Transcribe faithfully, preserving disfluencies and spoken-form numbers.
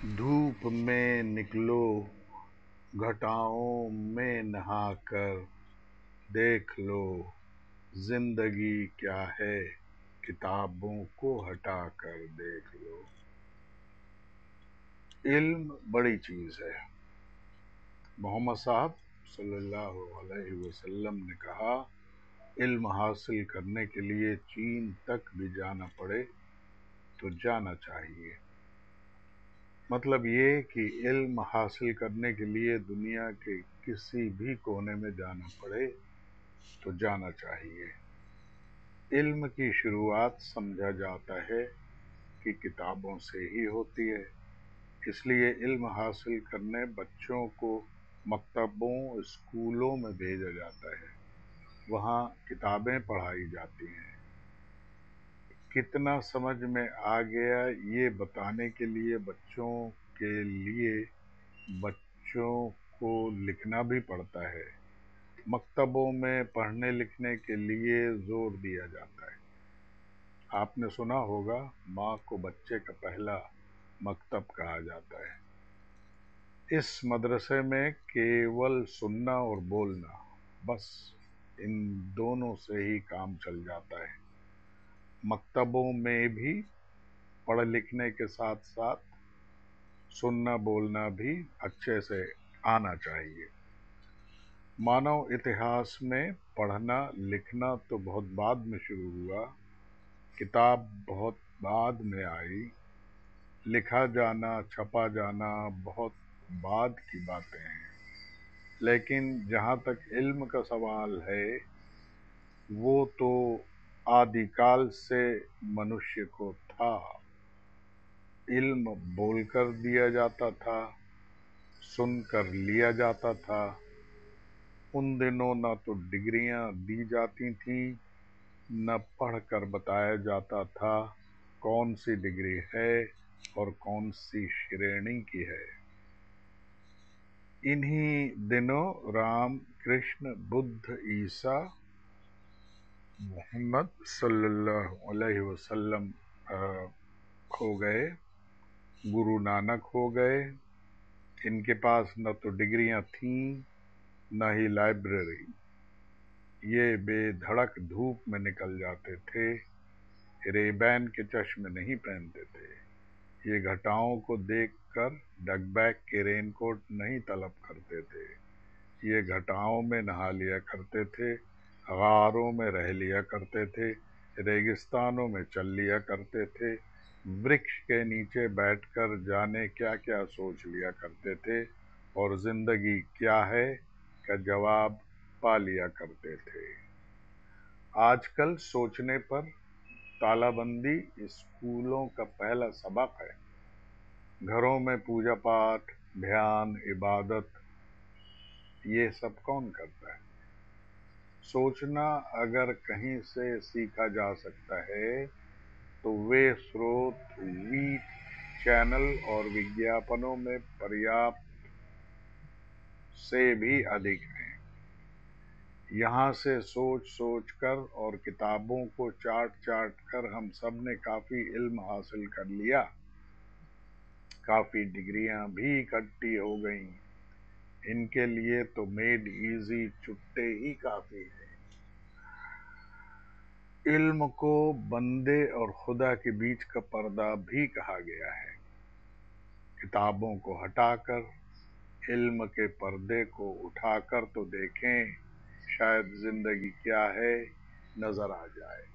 धूप में निकलो घटाओं में नहा कर, देख लो जिंदगी क्या है, किताबों को हटा कर देख लो। इल्म बड़ी चीज है। मोहम्मद साहब सल्लल्लाहु अलैहि वसल्लम ने कहा, इल्म हासिल करने के लिए चीन तक भी जाना पड़े तो जाना चाहिए। मतलब ये कि इल्म हासिल करने के लिए दुनिया के किसी भी कोने में जाना पड़े तो जाना चाहिए। इल्म की शुरुआत समझा जाता है कि किताबों से ही होती है, इसलिए इल्म हासिल करने बच्चों को मकतबों, स्कूलों में भेजा जाता है। वहाँ किताबें पढ़ाई जाती हैं। कितना समझ में आ गया ये बताने के लिए बच्चों के लिए बच्चों को लिखना भी पड़ता है। मकतबों में पढ़ने लिखने के लिए जोर दिया जाता है। आपने सुना होगा, माँ को बच्चे का पहला मकतब कहा जाता है। इस मदरसे में केवल सुनना और बोलना, बस इन दोनों से ही काम चल जाता है। मकतबों में भी पढ़ लिखने के साथ साथ सुनना बोलना भी अच्छे से आना चाहिए। मानव इतिहास में पढ़ना लिखना तो बहुत बाद में शुरू हुआ, किताब बहुत बाद में आई, लिखा जाना छपा जाना बहुत बाद की बातें हैं। लेकिन जहाँ तक इल्म का सवाल है, वो तो आदिकाल से मनुष्य को था। इल्म बोलकर दिया जाता था, सुनकर लिया जाता था। उन दिनों न तो डिग्रियां दी जाती थी, न पढ़कर बताया जाता था कौन सी डिग्री है और कौन सी श्रेणी की है। इन्हीं दिनों राम, कृष्ण, बुद्ध, ईसा, मोहम्मद सल्लल्लाहु अलैहि वसल्लम हो गए, गुरु नानक हो गए। इनके पास न तो डिग्रियां थीं न ही लाइब्रेरी। ये बेधड़क धूप में निकल जाते थे, रेबैन के चश्मे नहीं पहनते थे। ये घटाओं को देखकर डगबैग के रेनकोट नहीं तलब करते थे। ये घटाओं में नहा लिया करते थे, गारों में रह लिया करते थे, रेगिस्तानों में चल लिया करते थे, वृक्ष के नीचे बैठकर जाने क्या क्या सोच लिया करते थे और जिंदगी क्या है का जवाब पा लिया करते थे। आजकल सोचने पर तालाबंदी स्कूलों का पहला सबक है। घरों में पूजा पाठ, ध्यान, इबादत, ये सब कौन करता है? सोचना अगर कहीं से सीखा जा सकता है तो वे स्रोत वी चैनल और विज्ञापनों में पर्याप्त से भी अधिक हैं। यहाँ से सोच सोच कर और किताबों को चाट चाट कर हम सब ने काफी इल्म हासिल कर लिया, काफी डिग्रियां भी इकट्ठी हो गईं। इनके लिए तो मेड इजी चुट्टे ही काफी है। इल्म को बंदे और खुदा के बीच का पर्दा भी कहा गया है। किताबों को हटाकर इल्म के पर्दे को उठाकर तो देखें, शायद जिंदगी क्या है नजर आ जाए।